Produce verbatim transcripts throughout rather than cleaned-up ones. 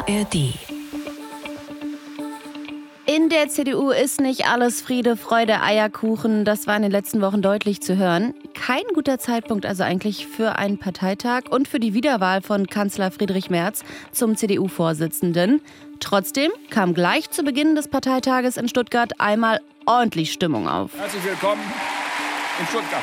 R D. In der C D U ist nicht alles Friede, Freude, Eierkuchen. Das war in den letzten Wochen deutlich zu hören. Kein guter Zeitpunkt also eigentlich für einen Parteitag und für die Wiederwahl von Kanzler Friedrich Merz zum C D U-Vorsitzenden. Trotzdem kam gleich zu Beginn des Parteitages in Stuttgart einmal ordentlich Stimmung auf. Herzlich willkommen in Stuttgart.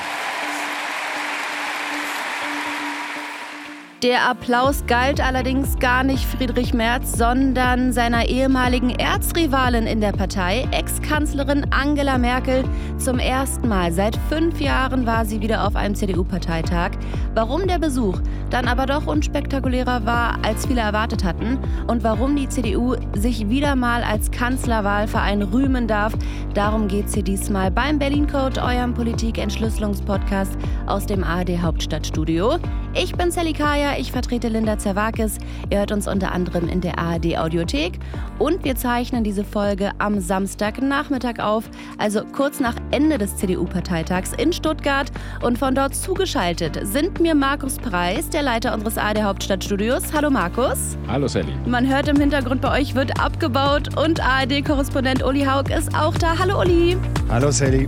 Der Applaus galt allerdings gar nicht Friedrich Merz, sondern seiner ehemaligen Erzrivalin in der Partei, Ex-Kanzlerin Angela Merkel. Zum ersten Mal seit fünf Jahren war sie wieder auf einem C D U-Parteitag. Warum der Besuch dann aber doch unspektakulärer war, als viele erwartet hatten und warum die C D U sich wieder mal als Kanzlerwahlverein rühmen darf, darum geht's hier diesmal beim Berlin Code, eurem Politik-Entschlüsselungspodcast aus dem A R D-Hauptstadtstudio. Ich bin Sally Kaya, ich vertrete Linda Zerwakis. Ihr hört uns unter anderem in der A R D-Audiothek. Und wir zeichnen diese Folge am Samstagnachmittag auf, also kurz nach Ende des C D U-Parteitags in Stuttgart. Und von dort zugeschaltet sind mir Markus Preis, der Leiter unseres A R D-Hauptstadtstudios. Hallo Markus. Hallo Sally. Man hört im Hintergrund, bei euch wird abgebaut. Und A R D-Korrespondent Uli Haug ist auch da. Hallo Uli. Hallo Sally.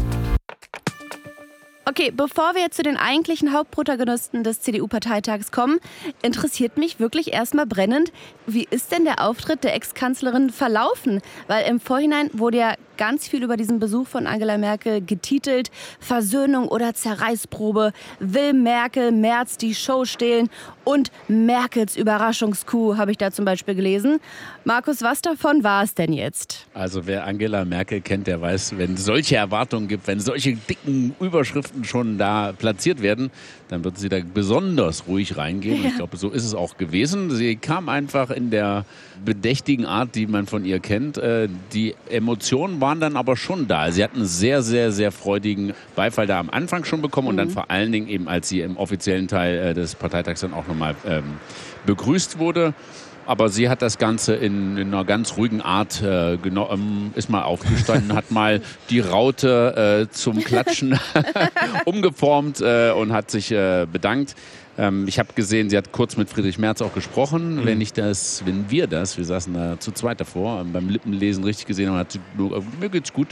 Okay, bevor wir jetzt zu den eigentlichen Hauptprotagonisten des C D U-Parteitags kommen, interessiert mich wirklich erstmal brennend, wie ist denn der Auftritt der Ex-Kanzlerin verlaufen? Weil im Vorhinein wurde ja ganz viel über diesen Besuch von Angela Merkel getitelt. Versöhnung oder Zerreißprobe, will Merkel Merz die Show stehlen und Merkels Überraschungskuh, habe ich da zum Beispiel gelesen. Markus, was davon war es denn jetzt? Also wer Angela Merkel kennt, der weiß, wenn es solche Erwartungen gibt, wenn solche dicken Überschriften schon da platziert werden, dann wird sie da besonders ruhig reingehen. Ja. Ich glaube, so ist es auch gewesen. Sie kam einfach in der bedächtigen Art, die man von ihr kennt. Die Emotionen waren dann aber schon da. Sie hat einen sehr, sehr, sehr freudigen Beifall da am Anfang schon bekommen mhm. und dann vor allen Dingen eben, als sie im offiziellen Teil des Parteitags dann auch nochmal ähm, begrüßt wurde. Aber sie hat das Ganze in, in einer ganz ruhigen Art äh, genommen, ist mal aufgestanden, hat mal die Raute äh, zum Klatschen umgeformt äh, und hat sich äh, bedankt. Ähm, ich habe gesehen, sie hat kurz mit Friedrich Merz auch gesprochen. Mhm. Wenn ich das, wenn wir das, wir saßen da zu zweit davor, beim Lippenlesen richtig gesehen haben, hat sie, mir geht's gut.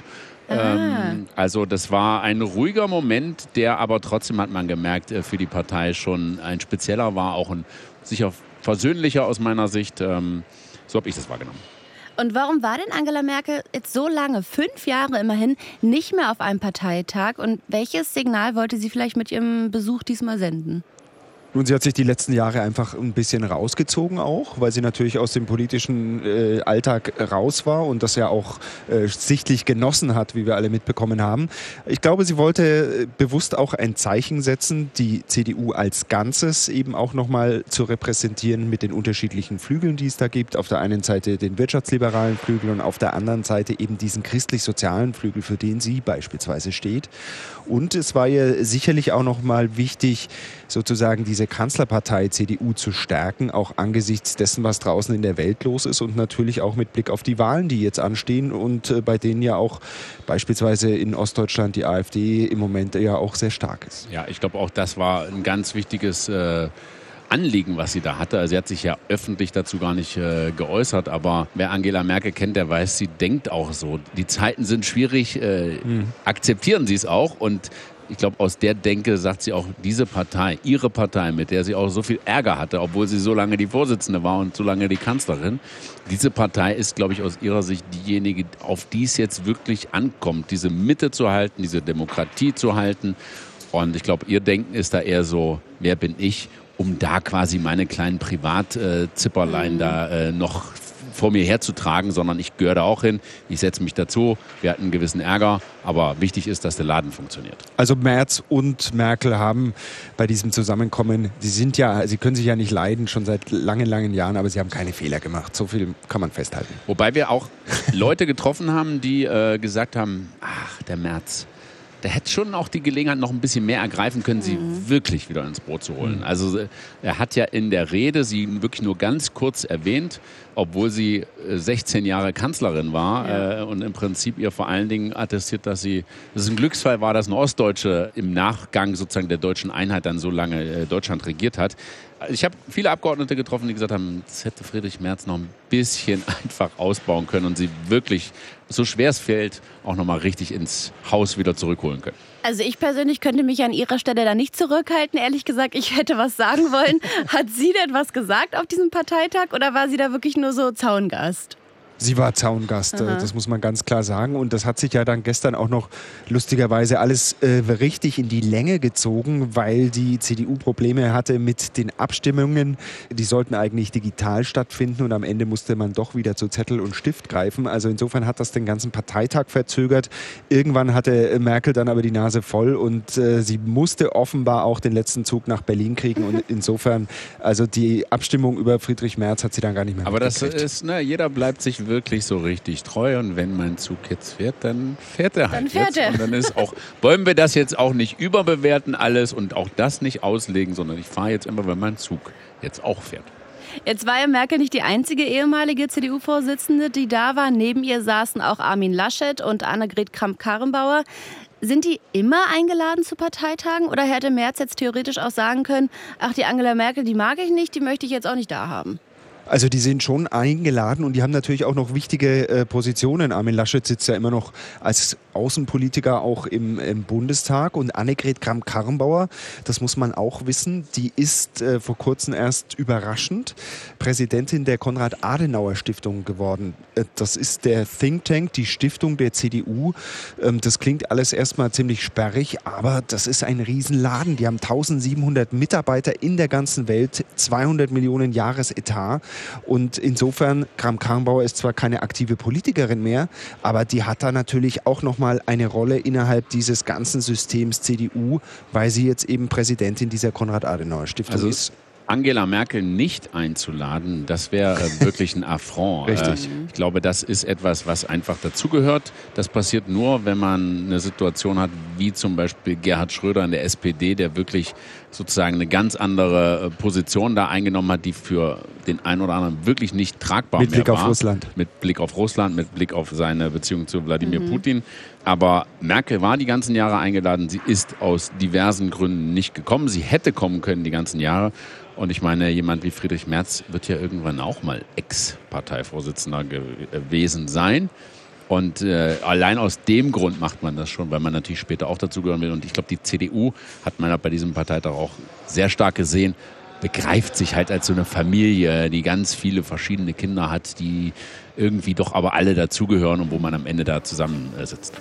Ähm, also das war ein ruhiger Moment, der aber trotzdem, hat man gemerkt, für die Partei schon ein spezieller war, auch ein sicher versöhnlicher aus meiner Sicht. Ähm, so habe ich das wahrgenommen. Und warum war denn Angela Merkel jetzt so lange, fünf Jahre immerhin, nicht mehr auf einem Parteitag? Und welches Signal wollte sie vielleicht mit ihrem Besuch diesmal senden? Nun, sie hat sich die letzten Jahre einfach ein bisschen rausgezogen auch, weil sie natürlich aus dem politischen äh, Alltag raus war und das ja auch äh, sichtlich genossen hat, wie wir alle mitbekommen haben. Ich glaube, sie wollte bewusst auch ein Zeichen setzen, die C D U als Ganzes eben auch nochmal zu repräsentieren mit den unterschiedlichen Flügeln, die es da gibt. Auf der einen Seite den wirtschaftsliberalen Flügel und auf der anderen Seite eben diesen christlich-sozialen Flügel, für den sie beispielsweise steht. Und es war ihr sicherlich auch nochmal wichtig, sozusagen diese Kanzlerpartei C D U zu stärken, auch angesichts dessen, was draußen in der Welt los ist und natürlich auch mit Blick auf die Wahlen, die jetzt anstehen und äh, bei denen ja auch beispielsweise in Ostdeutschland die AfD im Moment ja auch sehr stark ist. Ja, ich glaube auch, das war ein ganz wichtiges äh, Anliegen, was sie da hatte. Also sie hat sich ja öffentlich dazu gar nicht äh, geäußert, aber wer Angela Merkel kennt, der weiß, sie denkt auch so. Die Zeiten sind schwierig, äh, mhm. akzeptieren sie es auch und ich glaube, aus der Denke sagt sie auch, diese Partei, ihre Partei, mit der sie auch so viel Ärger hatte, obwohl sie so lange die Vorsitzende war und so lange die Kanzlerin, diese Partei ist, glaube ich, aus ihrer Sicht diejenige, auf die es jetzt wirklich ankommt, diese Mitte zu halten, diese Demokratie zu halten. Und ich glaube, ihr Denken ist da eher so, wer bin ich, um da quasi meine kleinen Privatzipperlein äh, da äh, noch vor mir herzutragen, sondern ich gehöre da auch hin, ich setze mich dazu, wir hatten einen gewissen Ärger, aber wichtig ist, dass der Laden funktioniert. Also Merz und Merkel haben bei diesem Zusammenkommen, sie sind ja, sie können sich ja nicht leiden, schon seit langen, langen Jahren, aber sie haben keine Fehler gemacht, so viel kann man festhalten. Wobei wir auch Leute getroffen haben, die äh, gesagt haben, ach, der Merz, der hätte schon auch die Gelegenheit noch ein bisschen mehr ergreifen können, sie mhm. wirklich wieder ins Boot zu holen. Mhm. Also er hat ja in der Rede sie wirklich nur ganz kurz erwähnt, obwohl sie sechzehn Jahre Kanzlerin war ja. äh, und im Prinzip ihr vor allen Dingen attestiert, dass sie, dass es ein Glücksfall war, dass eine Ostdeutsche im Nachgang sozusagen der deutschen Einheit dann so lange äh, Deutschland regiert hat. Ich habe viele Abgeordnete getroffen, die gesagt haben, das hätte Friedrich Merz noch ein bisschen einfach ausbauen können und sie wirklich, so schwer es fällt, auch noch mal richtig ins Haus wieder zurückholen können. Also ich persönlich könnte mich an Ihrer Stelle da nicht zurückhalten. Ehrlich gesagt, ich hätte was sagen wollen. Hat sie denn was gesagt auf diesem Parteitag oder war sie da wirklich nur so Zaungast? Sie war Zaungast, Aha. das muss man ganz klar sagen. Und das hat sich ja dann gestern auch noch lustigerweise alles äh, richtig in die Länge gezogen, weil die C D U Probleme hatte mit den Abstimmungen. Die sollten eigentlich digital stattfinden und am Ende musste man doch wieder zu Zettel und Stift greifen. Also insofern hat das den ganzen Parteitag verzögert. Irgendwann hatte Merkel dann aber die Nase voll und äh, sie musste offenbar auch den letzten Zug nach Berlin kriegen. Und insofern, also die Abstimmung über Friedrich Merz hat sie dann gar nicht mehr Aber das ist, ne, jeder bleibt sich wirklich so richtig treu und wenn mein Zug jetzt fährt, dann fährt er halt dann fährt jetzt. Er. Und dann ist auch, wollen wir das jetzt auch nicht überbewerten alles und auch das nicht auslegen, sondern ich fahre jetzt immer, wenn mein Zug jetzt auch fährt. Jetzt war ja Merkel nicht die einzige ehemalige C D U-Vorsitzende, die da war. Neben ihr saßen auch Armin Laschet und Annegret Kramp-Karrenbauer. Sind die immer eingeladen zu Parteitagen oder hätte Merz jetzt theoretisch auch sagen können, ach, die Angela Merkel, die mag ich nicht, die möchte ich jetzt auch nicht da haben? Also die sind schon eingeladen und die haben natürlich auch noch wichtige äh, Positionen. Armin Laschet sitzt ja immer noch als Außenpolitiker auch im, im Bundestag und Annegret Kramp-Karrenbauer, das muss man auch wissen, die ist äh, vor kurzem erst überraschend Präsidentin der Konrad-Adenauer-Stiftung geworden. Äh, das ist der Think Tank, die Stiftung der C D U. Ähm, das klingt alles erstmal ziemlich sperrig, aber das ist ein Riesenladen. Die haben eintausendsiebenhundert Mitarbeiter in der ganzen Welt, zweihundert Millionen Jahresetat. Und insofern, Kramp-Karrenbauer ist zwar keine aktive Politikerin mehr, aber die hat da natürlich auch nochmal eine Rolle innerhalb dieses ganzen Systems C D U, weil sie jetzt eben Präsidentin dieser Konrad-Adenauer-Stiftung also ist. Angela Merkel nicht einzuladen, das wäre äh, wirklich ein Affront. Richtig. Äh, ich glaube, das ist etwas, was einfach dazugehört. Das passiert nur, wenn man eine Situation hat, wie zum Beispiel Gerhard Schröder in der S P D, der wirklich sozusagen eine ganz andere Position da eingenommen hat, die für den einen oder anderen wirklich nicht tragbar mit mehr Blick war. auf Russland. Mit Blick auf Russland, mit Blick auf seine Beziehung zu Wladimir mhm. Putin. Aber Merkel war die ganzen Jahre eingeladen. Sie ist aus diversen Gründen nicht gekommen. Sie hätte kommen können die ganzen Jahre. Und ich meine, jemand wie Friedrich Merz wird ja irgendwann auch mal Ex-Parteivorsitzender gewesen sein. Und äh, allein aus dem Grund macht man das schon, weil man natürlich später auch dazugehören will. Und ich glaube, die C D U hat man bei diesem Parteitag auch sehr stark gesehen, begreift sich halt als so eine Familie, die ganz viele verschiedene Kinder hat, die irgendwie doch aber alle dazugehören und wo man am Ende da zusammensitzt.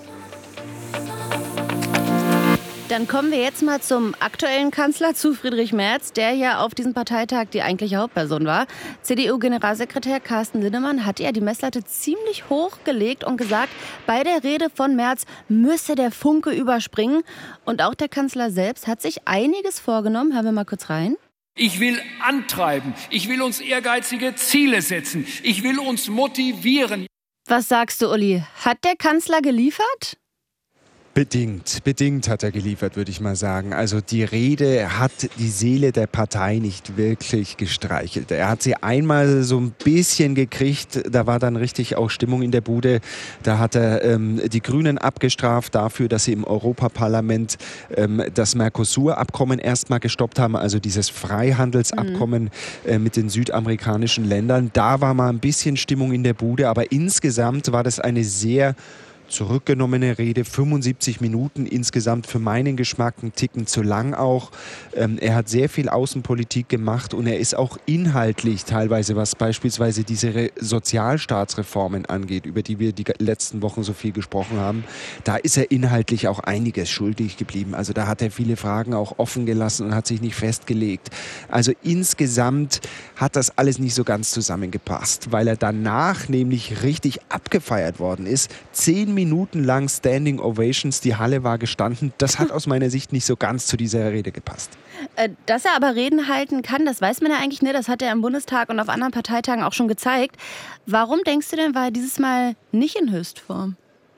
Dann kommen wir jetzt mal zum aktuellen Kanzler, zu Friedrich Merz, der ja auf diesem Parteitag die eigentliche Hauptperson war. C D U-Generalsekretär Carsten Linnemann hat ja die Messlatte ziemlich hoch gelegt und gesagt, bei der Rede von Merz müsse der Funke überspringen. Und auch der Kanzler selbst hat sich einiges vorgenommen. Hören wir mal kurz rein. Ich will antreiben. Ich will uns ehrgeizige Ziele setzen. Ich will uns motivieren. Was sagst du, Uli? Hat der Kanzler geliefert? Bedingt, bedingt hat er geliefert, würde ich mal sagen. Also die Rede hat die Seele der Partei nicht wirklich gestreichelt. Er hat sie einmal so ein bisschen gekriegt, da war dann richtig auch Stimmung in der Bude. Da hat er ähm, die Grünen abgestraft dafür, dass sie im Europaparlament ähm, das Mercosur-Abkommen erstmal gestoppt haben, also dieses Freihandelsabkommen mhm. äh, mit den südamerikanischen Ländern. Da war mal ein bisschen Stimmung in der Bude, aber insgesamt war das eine sehr zurückgenommene Rede, fünfundsiebzig Minuten insgesamt, für meinen Geschmack ein Ticken zu lang auch. Ähm, er hat sehr viel Außenpolitik gemacht und er ist auch inhaltlich teilweise, was beispielsweise diese Re- Sozialstaatsreformen angeht, über die wir die letzten Wochen so viel gesprochen haben, da ist er inhaltlich auch einiges schuldig geblieben. Also da hat er viele Fragen auch offen gelassen und hat sich nicht festgelegt. Also insgesamt hat das alles nicht so ganz zusammengepasst, weil er danach nämlich richtig abgefeiert worden ist. Zehn Minuten lang Standing Ovations, die Halle war gestanden. Das hat aus meiner Sicht nicht so ganz zu dieser Rede gepasst. Dass er aber Reden halten kann, das weiß man ja eigentlich nicht. Das hat er im Bundestag und auf anderen Parteitagen auch schon gezeigt. Warum denkst du denn, war er dieses Mal nicht in Höchstform?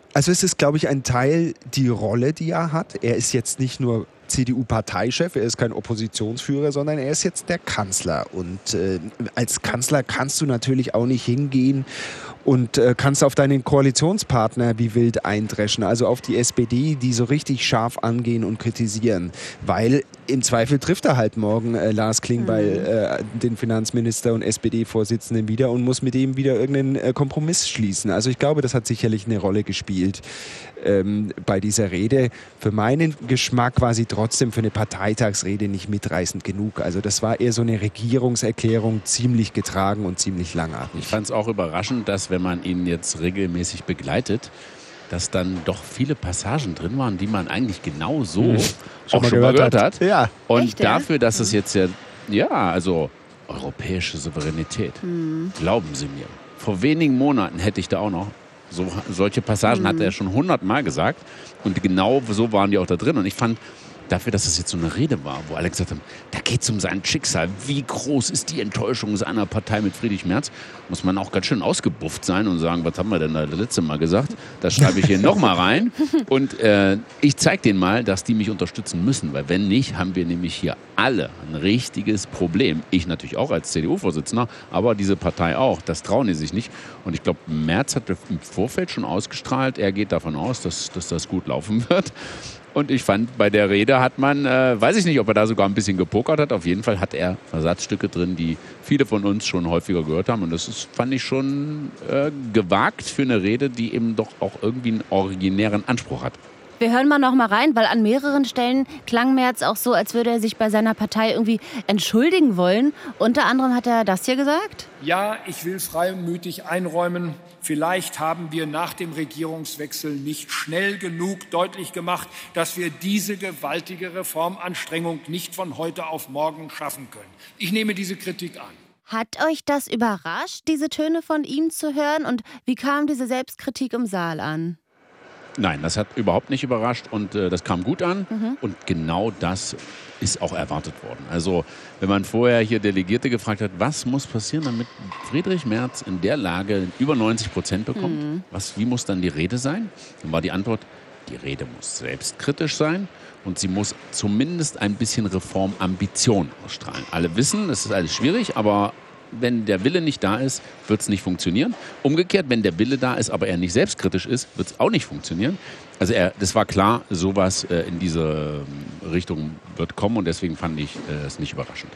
Also es ist, glaube ich, ein Teil die Rolle, die er hat. Er ist jetzt nicht nur C D U-Parteichef, er ist kein Oppositionsführer, sondern er ist jetzt der Kanzler. Und äh, als Kanzler kannst du natürlich auch nicht hingehen und äh, kannst auf deinen Koalitionspartner wie wild eindreschen, also auf die S P D, die so richtig scharf angehen und kritisieren. Weil im Zweifel trifft er halt morgen äh, Lars Klingbeil, äh, den Finanzminister und S P D-Vorsitzenden wieder und muss mit ihm wieder irgendeinen äh, Kompromiss schließen. Also ich glaube, das hat sicherlich eine Rolle gespielt ähm, bei dieser Rede. Für meinen Geschmack war sie trotzdem für eine Parteitagsrede nicht mitreißend genug. Also das war eher so eine Regierungserklärung, ziemlich getragen und ziemlich langatmig. Ich fand es auch überraschend, dass wenn man ihn jetzt regelmäßig begleitet, dass dann doch viele Passagen drin waren, die man eigentlich genau so hm. auch schon mal gehört hat. hat. Ja. Und Echt, dafür, ja? dass es jetzt ja, ja, also europäische Souveränität, hm. glauben Sie mir. Vor wenigen Monaten hätte ich da auch noch, so, solche Passagen hm. hat er schon hundertmal gesagt und genau so waren die auch da drin. Und ich fand, dafür, dass es jetzt so eine Rede war, wo alle gesagt haben, da geht es um sein Schicksal. Wie groß ist die Enttäuschung seiner Partei mit Friedrich Merz? Muss man auch ganz schön ausgebufft sein und sagen, was haben wir denn da das letzte Mal gesagt? Das schreibe ich hier nochmal rein. Und äh, ich zeige denen mal, dass die mich unterstützen müssen. Weil wenn nicht, haben wir nämlich hier alle ein richtiges Problem. Ich natürlich auch als C D U-Vorsitzender, aber diese Partei auch. Das trauen die sich nicht. Und ich glaube, Merz hat im Vorfeld schon ausgestrahlt, er geht davon aus, dass, dass das gut laufen wird. Und ich fand, bei der Rede hat man, äh, weiß ich nicht, ob er da sogar ein bisschen gepokert hat. Auf jeden Fall hat er Versatzstücke drin, die viele von uns schon häufiger gehört haben. Und das ist, fand ich schon äh, gewagt für eine Rede, die eben doch auch irgendwie einen originären Anspruch hat. Wir hören mal noch mal rein, weil an mehreren Stellen klang Merz auch so, als würde er sich bei seiner Partei irgendwie entschuldigen wollen. Unter anderem hat er das hier gesagt. Ja, ich will freimütig einräumen, vielleicht haben wir nach dem Regierungswechsel nicht schnell genug deutlich gemacht, dass wir diese gewaltige Reformanstrengung nicht von heute auf morgen schaffen können. Ich nehme diese Kritik an. Hat euch das überrascht, diese Töne von ihm zu hören? Und wie kam diese Selbstkritik im Saal an? Nein, das hat überhaupt nicht überrascht und äh, das kam gut an. Mhm. Und genau das ist auch erwartet worden. Also wenn man vorher hier Delegierte gefragt hat, was muss passieren, damit Friedrich Merz in der Lage über neunzig Prozent bekommt, mhm. was, wie muss dann die Rede sein? Dann war die Antwort, die Rede muss selbstkritisch sein und sie muss zumindest ein bisschen Reformambition ausstrahlen. Alle wissen, das ist alles schwierig, aber wenn der Wille nicht da ist, wird es nicht funktionieren. Umgekehrt, wenn der Wille da ist, aber er nicht selbstkritisch ist, wird es auch nicht funktionieren. Also er, das war klar, sowas äh, in diese Richtung wird kommen und deswegen fand ich äh, es nicht überraschend.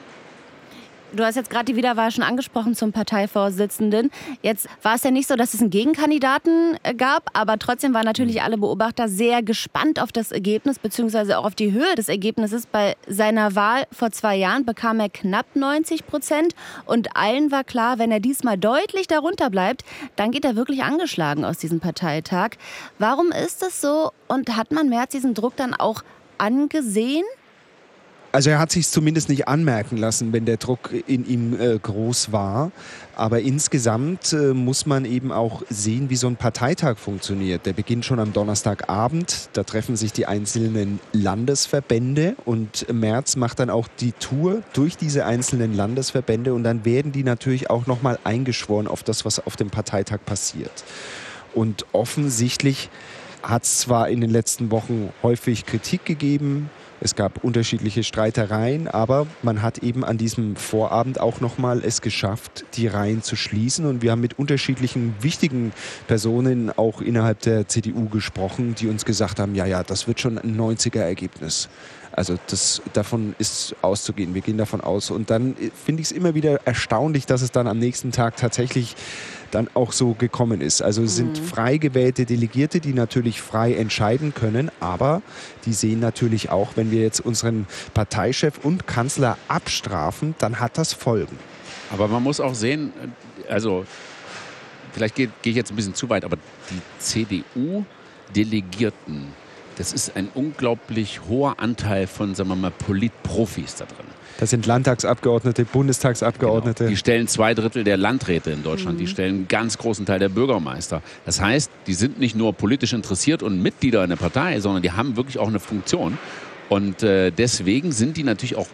Du hast jetzt gerade die Wiederwahl schon angesprochen zum Parteivorsitzenden. Jetzt war es ja nicht so, dass es einen Gegenkandidaten gab, aber trotzdem waren natürlich alle Beobachter sehr gespannt auf das Ergebnis, beziehungsweise auch auf die Höhe des Ergebnisses. Bei seiner Wahl vor zwei Jahren bekam er knapp neunzig Prozent und allen war klar, wenn er diesmal deutlich darunter bleibt, dann geht er wirklich angeschlagen aus diesem Parteitag. Warum ist das so und hat man Merz diesen Druck dann auch angesehen? Also er hat sich zumindest nicht anmerken lassen, wenn der Druck in ihm äh, groß war. Aber insgesamt äh, muss man eben auch sehen, wie so ein Parteitag funktioniert. Der beginnt schon am Donnerstagabend. Da treffen sich die einzelnen Landesverbände und Merz macht dann auch die Tour durch diese einzelnen Landesverbände. Und dann werden die natürlich auch nochmal eingeschworen auf das, was auf dem Parteitag passiert. Und offensichtlich hat es zwar in den letzten Wochen häufig Kritik gegeben, es gab unterschiedliche Streitereien, aber man hat eben an diesem Vorabend auch nochmal es geschafft, die Reihen zu schließen. Und wir haben mit unterschiedlichen wichtigen Personen auch innerhalb der C D U gesprochen, die uns gesagt haben, ja, ja, das wird schon ein neunziger-Ergebnis. Also das, davon ist auszugehen. Wir gehen davon aus. Und dann finde ich es immer wieder erstaunlich, dass es dann am nächsten Tag tatsächlich dann auch so gekommen ist. Also es sind frei gewählte Delegierte, die natürlich frei entscheiden können, aber die sehen natürlich auch, wenn wir jetzt unseren Parteichef und Kanzler abstrafen, dann hat das Folgen. Aber man muss auch sehen, also vielleicht gehe geh ich jetzt ein bisschen zu weit, aber die C D U-Delegierten, das ist ein unglaublich hoher Anteil von, sagen wir mal, Politprofis da drin. Das sind Landtagsabgeordnete, Bundestagsabgeordnete. Genau. Die stellen zwei Drittel der Landräte in Deutschland. Mhm. Die stellen einen ganz großen Teil der Bürgermeister. Das heißt, die sind nicht nur politisch interessiert und Mitglieder in der Partei, sondern die haben wirklich auch eine Funktion. Und äh, deswegen sind die natürlich auch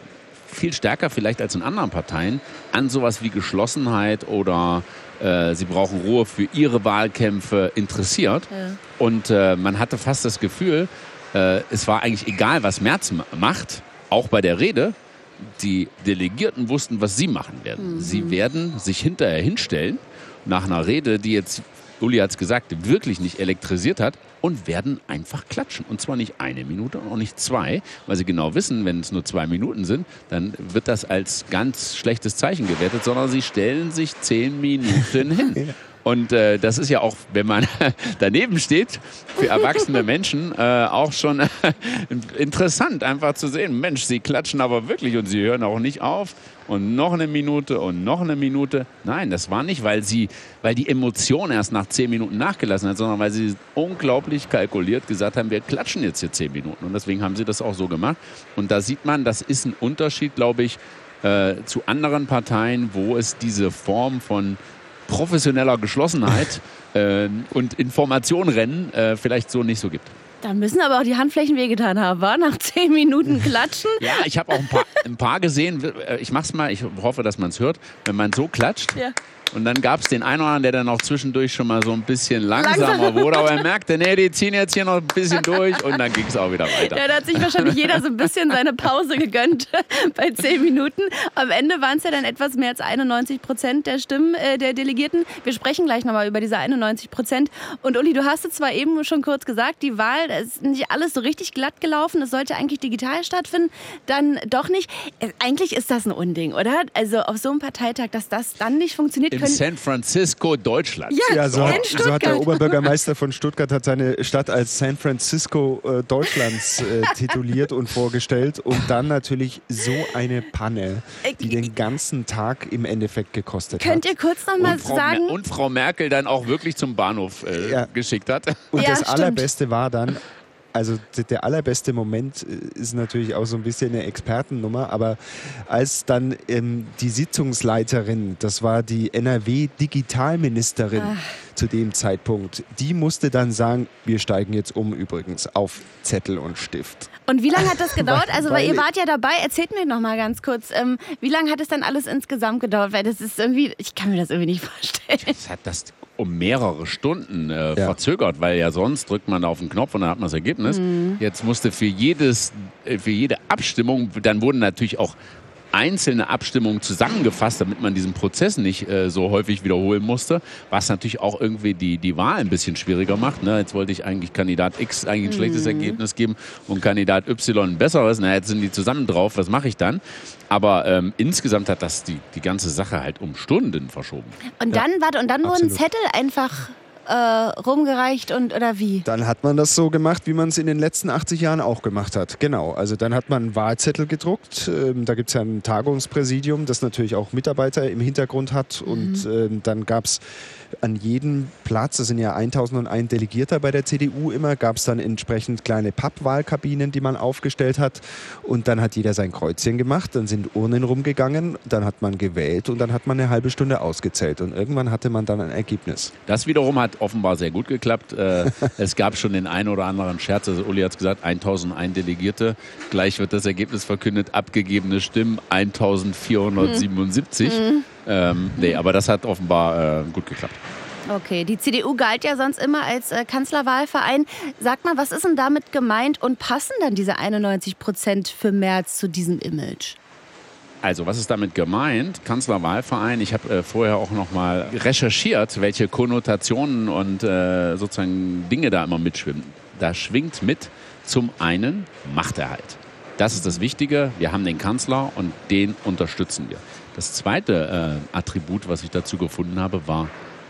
viel stärker vielleicht als in anderen Parteien an sowas wie Geschlossenheit oder äh, sie brauchen Ruhe für ihre Wahlkämpfe interessiert. Ja. Und äh, man hatte fast das Gefühl, äh, es war eigentlich egal, was Merz m- macht, auch bei der Rede. Die Delegierten wussten, was sie machen werden. Mhm. Sie werden sich hinterher hinstellen, nach einer Rede, die jetzt, Uli hat es gesagt, wirklich nicht elektrisiert hat, und werden einfach klatschen. Und zwar nicht eine Minute und auch nicht zwei, weil sie genau wissen, wenn es nur zwei Minuten sind, dann wird das als ganz schlechtes Zeichen gewertet, sondern sie stellen sich zehn Minuten hin. Und äh, das ist ja auch, wenn man daneben steht, für erwachsene Menschen äh, auch schon äh, interessant, einfach zu sehen. Mensch, sie klatschen aber wirklich und sie hören auch nicht auf. Und noch eine Minute und noch eine Minute. Nein, das war nicht, weil sie, weil die Emotion erst nach zehn Minuten nachgelassen hat, sondern weil sie unglaublich kalkuliert gesagt haben, wir klatschen jetzt hier zehn Minuten. Und deswegen haben sie das auch so gemacht. Und da sieht man, das ist ein Unterschied, glaube ich, äh, zu anderen Parteien, wo es diese Form von professioneller Geschlossenheit äh, und Informationrennen äh, vielleicht so nicht so gibt. Da müssen aber auch die Handflächen wehgetan haben, war? Nach zehn Minuten klatschen? Ja, ich habe auch ein paar, ein paar gesehen. Ich mach's mal, ich hoffe, dass man es hört. Wenn man so klatscht, ja. Und dann gab es den einen oder anderen, der dann auch zwischendurch schon mal so ein bisschen langsamer Langsam. wurde. Aber er merkte, nee, die ziehen jetzt hier noch ein bisschen durch und dann ging es auch wieder weiter. Ja, da hat sich wahrscheinlich jeder so ein bisschen seine Pause gegönnt bei zehn Minuten. Am Ende waren es ja dann etwas mehr als einundneunzig Prozent der Stimmen äh, der Delegierten. Wir sprechen gleich nochmal über diese einundneunzig Prozent. Und Uli, du hast es zwar eben schon kurz gesagt, die Wahl, es ist nicht alles so richtig glatt gelaufen. Es sollte eigentlich digital stattfinden, dann doch nicht. Eigentlich ist das ein Unding, oder? Also auf so einem Parteitag, dass das dann nicht funktioniert. In San Francisco, Deutschland. Ja, ja so, in so hat der Oberbürgermeister von Stuttgart hat seine Stadt als San Francisco äh, Deutschlands äh, tituliert und vorgestellt. Und dann natürlich so eine Panne, die den ganzen Tag im Endeffekt gekostet Könnt hat. Könnt ihr kurz noch mal sagen? Mer- und Frau Merkel dann auch wirklich zum Bahnhof äh, ja. geschickt hat. Und ja, das stimmt. Allerbeste war dann, also der allerbeste Moment ist natürlich auch so ein bisschen eine Expertennummer, aber als dann ähm, die Sitzungsleiterin, das war die N R W-Digitalministerin Ach. zu dem Zeitpunkt, die musste dann sagen, wir steigen jetzt um übrigens auf Zettel und Stift. Und wie lange hat das gedauert? Also, weil ihr wart ja dabei, erzählt mir noch mal ganz kurz, ähm, wie lange hat es dann alles insgesamt gedauert? Weil das ist irgendwie, ich kann mir das irgendwie nicht vorstellen. Das hat das um mehrere Stunden äh, ja. verzögert, weil ja sonst drückt man da auf den Knopf und dann hat man das Ergebnis. Mhm. Jetzt musste für jedes, für jede Abstimmung, dann wurden natürlich auch einzelne Abstimmungen zusammengefasst, damit man diesen Prozess nicht äh, so häufig wiederholen musste, was natürlich auch irgendwie die, die Wahl ein bisschen schwieriger macht. Ne? Jetzt wollte ich eigentlich Kandidat X eigentlich ein mhm. schlechtes Ergebnis geben und Kandidat Y ein besseres. Na, jetzt sind die zusammen drauf, was mache ich dann? Aber ähm, insgesamt hat das die, die ganze Sache halt um Stunden verschoben. Und dann, ja. warte, und dann wurden Zettel einfach Äh, rumgereicht und oder wie? Dann hat man das so gemacht, wie man es in den letzten achtzig Jahren auch gemacht hat. Genau, also dann hat man Wahlzettel gedruckt. Ähm, da gibt es ja ein Tagungspräsidium, das natürlich auch Mitarbeiter im Hintergrund hat. Mhm. Und ähm, dann gab es an jedem Platz, das sind ja eintausendeins Delegierter bei der C D U immer, gab es dann entsprechend kleine Pappwahlkabinen, die man aufgestellt hat. Und dann hat jeder sein Kreuzchen gemacht, dann sind Urnen rumgegangen, dann hat man gewählt und dann hat man eine halbe Stunde ausgezählt. Und irgendwann hatte man dann ein Ergebnis. Das wiederum hat offenbar sehr gut geklappt. Äh, es gab schon den einen oder anderen Scherz. Also Uli hat es gesagt, eintausendeins Delegierte. Gleich wird das Ergebnis verkündet. Abgegebene Stimmen eintausendvierhundertsiebenundsiebzig. Mhm. Ähm, nee, aber das hat offenbar äh, gut geklappt. Okay, die C D U galt ja sonst immer als äh, Kanzlerwahlverein. Sag mal, was ist denn damit gemeint und passen dann diese einundneunzig Prozent für Merz zu diesem Image? Also, was ist damit gemeint? Kanzlerwahlverein. Ich habe äh, vorher auch noch mal recherchiert, welche Konnotationen und äh, sozusagen Dinge da immer mitschwimmen. Da schwingt mit zum einen Machterhalt. Das ist das Wichtige. Wir haben den Kanzler und den unterstützen wir. Das zweite äh, Attribut, was ich dazu gefunden habe, war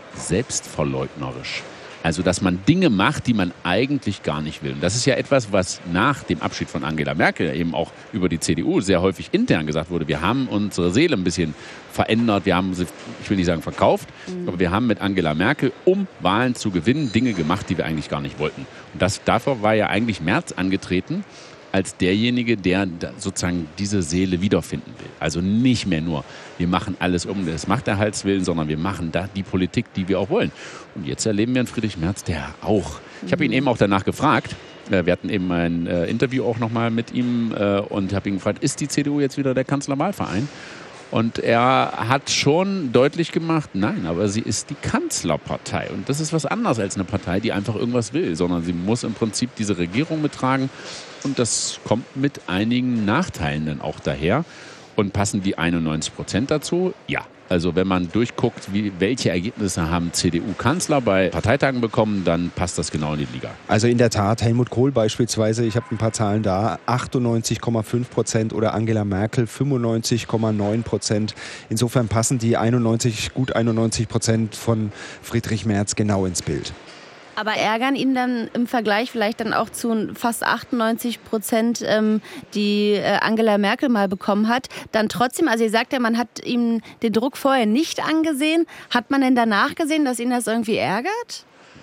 selbstverleugnerisch. Also, dass man Dinge macht, die man eigentlich gar nicht will. Und das ist ja etwas, was nach dem Abschied von Angela Merkel eben auch über die C D U sehr häufig intern gesagt wurde. Wir haben unsere Seele ein bisschen verändert. Wir haben sie, ich will nicht sagen verkauft, mhm. aber wir haben mit Angela Merkel, um Wahlen zu gewinnen, Dinge gemacht, die wir eigentlich gar nicht wollten. Und das, dafür war ja eigentlich Merz angetreten als derjenige, der sozusagen diese Seele wiederfinden will. Also nicht mehr nur, wir machen alles um des Machterhalts willen, sondern wir machen da die Politik, die wir auch wollen. Und jetzt erleben wir einen Friedrich Merz, der auch, ich habe ihn eben auch danach gefragt, Wir hatten eben ein äh, Interview auch nochmal mit ihm äh, und habe ihn gefragt, ist die C D U jetzt wieder der Kanzlerwahlverein? Und er hat schon deutlich gemacht, nein, aber sie ist die Kanzlerpartei. Und das ist was anderes als eine Partei, die einfach irgendwas will, sondern sie muss im Prinzip diese Regierung mittragen. Und das kommt mit einigen Nachteilen dann auch daher. Und passen die einundneunzig Prozent dazu? Ja. Also wenn man durchguckt, wie, welche Ergebnisse haben C D U-Kanzler bei Parteitagen bekommen, dann passt das genau in die Liga. Also in der Tat, Helmut Kohl beispielsweise, ich habe ein paar Zahlen da, achtundneunzig Komma fünf Prozent oder Angela Merkel fünfundneunzig Komma neun Prozent. Insofern passen die einundneunzig, gut einundneunzig Prozent von Friedrich Merz genau ins Bild. Aber ärgern ihn dann im Vergleich vielleicht dann auch zu fast achtundneunzig Prozent, ähm, die äh, Angela Merkel mal bekommen hat, dann trotzdem, also ihr sagt ja, man hat ihm den Druck vorher nicht angesehen. Hat man denn danach gesehen, dass ihn das irgendwie ärgert?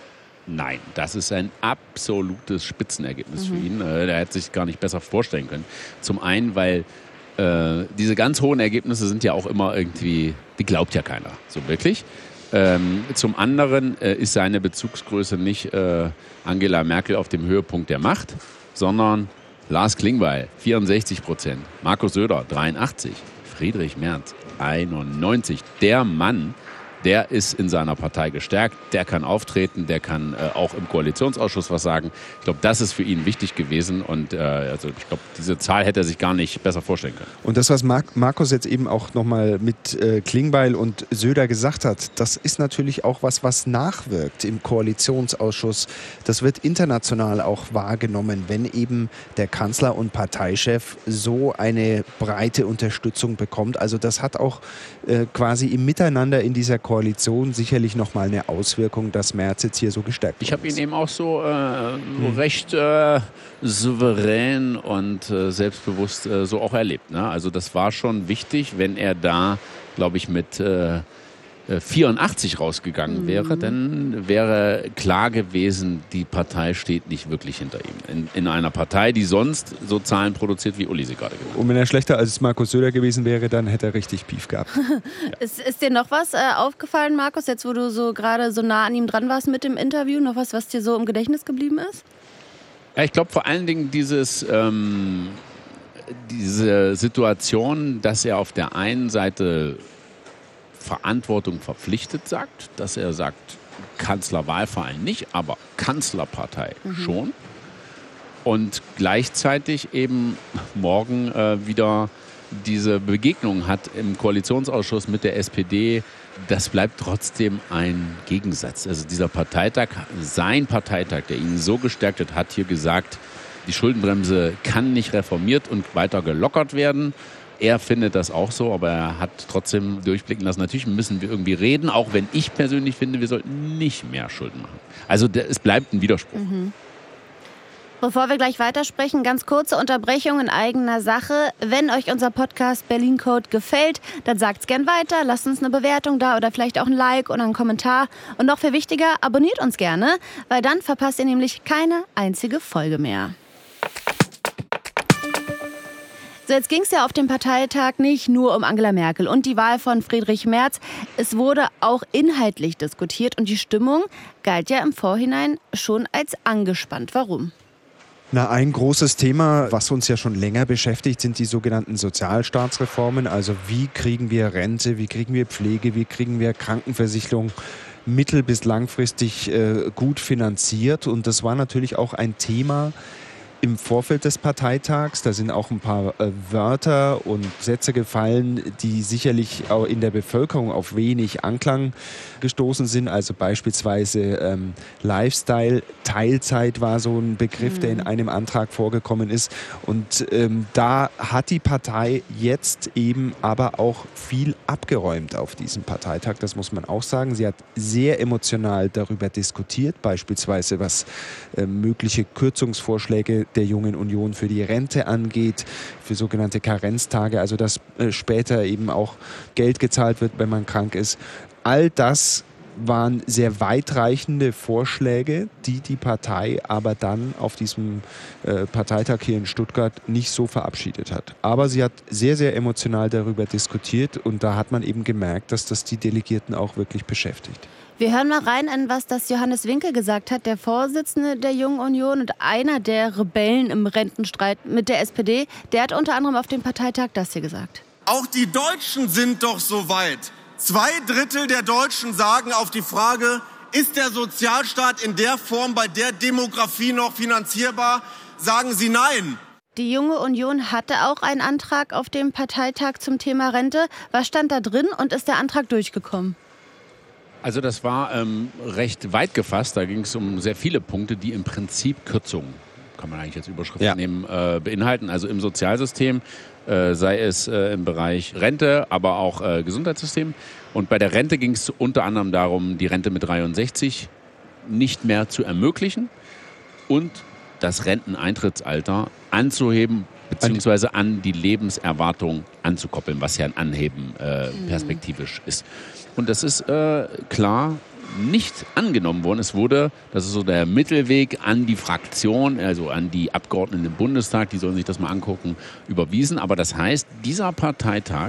Nein, das ist ein absolutes Spitzenergebnis mhm. für ihn. Äh, der hätte sich gar nicht besser vorstellen können. Zum einen, weil äh, diese ganz hohen Ergebnisse sind ja auch immer irgendwie, die glaubt ja keiner, so wirklich. Ähm, zum anderen äh, ist seine Bezugsgröße nicht äh, Angela Merkel auf dem Höhepunkt der Macht, sondern Lars Klingbeil, vierundsechzig Prozent, Markus Söder, dreiundachtzig, Friedrich Merz, einundneunzig. Der Mann, der ist in seiner Partei gestärkt, der kann auftreten, der kann äh, auch im Koalitionsausschuss was sagen. Ich glaube, das ist für ihn wichtig gewesen und äh, also ich glaube, diese Zahl hätte er sich gar nicht besser vorstellen können. Und das, was Mar- Markus jetzt eben auch nochmal mit äh, Klingbeil und Söder gesagt hat, das ist natürlich auch was, was nachwirkt im Koalitionsausschuss. Das wird international auch wahrgenommen, wenn eben der Kanzler und Parteichef so eine breite Unterstützung bekommt. Also das hat auch äh, quasi im Miteinander in dieser Koalition sicherlich nochmal eine Auswirkung, dass Merz jetzt hier so gestärkt wird. Ich habe ihn eben auch so, äh, so hm. recht äh, souverän und äh, selbstbewusst äh, so auch erlebt. Ne? Also das war schon wichtig, wenn er da, glaube ich, mit äh, vierundachtzig rausgegangen wäre, mhm. dann wäre klar gewesen, die Partei steht nicht wirklich hinter ihm. In, in einer Partei, die sonst so Zahlen produziert, wie Uli sie gerade genannt hat. Und wenn er schlechter als Markus Söder gewesen wäre, dann hätte er richtig Pief gehabt. Ja. ist, ist dir noch was äh, aufgefallen, Markus, jetzt wo du so gerade so nah an ihm dran warst mit dem Interview? Noch was, was dir so im Gedächtnis geblieben ist? Ja, ich glaube vor allen Dingen dieses, ähm, diese Situation, dass er auf der einen Seite Verantwortung verpflichtet sagt, dass er sagt, Kanzlerwahlverein nicht, aber Kanzlerpartei mhm. schon. Und gleichzeitig eben morgen äh, wieder diese Begegnung hat im Koalitionsausschuss mit der S P D. Das bleibt trotzdem ein Gegensatz. Also dieser Parteitag, sein Parteitag, der ihn so gestärkt hat, hat hier gesagt, die Schuldenbremse kann nicht reformiert und weiter gelockert werden. Er findet das auch so, aber er hat trotzdem durchblicken lassen. Natürlich müssen wir irgendwie reden, auch wenn ich persönlich finde, wir sollten nicht mehr Schulden machen. Also es bleibt ein Widerspruch. Mhm. Bevor wir gleich weitersprechen, ganz kurze Unterbrechung in eigener Sache. Wenn euch unser Podcast Berlin Code gefällt, dann sagt's gern weiter, lasst uns eine Bewertung da oder vielleicht auch ein Like oder einen Kommentar. Und noch viel wichtiger, abonniert uns gerne, weil dann verpasst ihr nämlich keine einzige Folge mehr. So, jetzt ging es ja auf dem Parteitag nicht nur um Angela Merkel und die Wahl von Friedrich Merz. Es wurde auch inhaltlich diskutiert und die Stimmung galt ja im Vorhinein schon als angespannt. Warum? Na, ein großes Thema, was uns ja schon länger beschäftigt, sind die sogenannten Sozialstaatsreformen. Also wie kriegen wir Rente, wie kriegen wir Pflege, wie kriegen wir Krankenversicherung mittel- bis langfristig äh, gut finanziert. Und das war natürlich auch ein Thema im Vorfeld des Parteitags. Da sind auch ein paar äh, Wörter und Sätze gefallen, die sicherlich auch in der Bevölkerung auf wenig Anklang gestoßen sind. Also beispielsweise ähm, Lifestyle, Teilzeit war so ein Begriff, mhm. der in einem Antrag vorgekommen ist. Und ähm, da hat die Partei jetzt eben aber auch viel abgeräumt auf diesem Parteitag. Das muss man auch sagen. Sie hat sehr emotional darüber diskutiert, beispielsweise was äh, mögliche Kürzungsvorschläge der Jungen Union für die Rente angeht, für sogenannte Karenztage, also dass äh, später eben auch Geld gezahlt wird, wenn man krank ist. All das waren sehr weitreichende Vorschläge, die die Partei aber dann auf diesem äh, Parteitag hier in Stuttgart nicht so verabschiedet hat. Aber sie hat sehr, sehr emotional darüber diskutiert und da hat man eben gemerkt, dass das die Delegierten auch wirklich beschäftigt. Wir hören mal rein in was das Johannes Winkel gesagt hat, der Vorsitzende der Jungen Union und einer der Rebellen im Rentenstreit mit der S P D. Der hat unter anderem auf dem Parteitag das hier gesagt. Auch die Deutschen sind doch so weit. Zwei Drittel der Deutschen sagen auf die Frage, ist der Sozialstaat in der Form bei der Demografie noch finanzierbar, sagen sie nein. Die Junge Union hatte auch einen Antrag auf dem Parteitag zum Thema Rente. Was stand da drin und ist der Antrag durchgekommen? Also das war ähm, recht weit gefasst. Da ging es um sehr viele Punkte, die im Prinzip Kürzungen, kann man eigentlich als Überschrift ja. nehmen, äh, beinhalten. Also im Sozialsystem, äh, sei es äh, im Bereich Rente, aber auch äh, Gesundheitssystem. Und bei der Rente ging es unter anderem darum, die Rente mit dreiundsechzig nicht mehr zu ermöglichen und das Renteneintrittsalter anzuheben, beziehungsweise an die Lebenserwartung anzukoppeln, was ja ein Anheben äh, perspektivisch ist. Und das ist äh, klar nicht angenommen worden. Es wurde, das ist so der Mittelweg, an die Fraktion, also an die Abgeordneten im Bundestag, die sollen sich das mal angucken, überwiesen. Aber das heißt, dieser Parteitag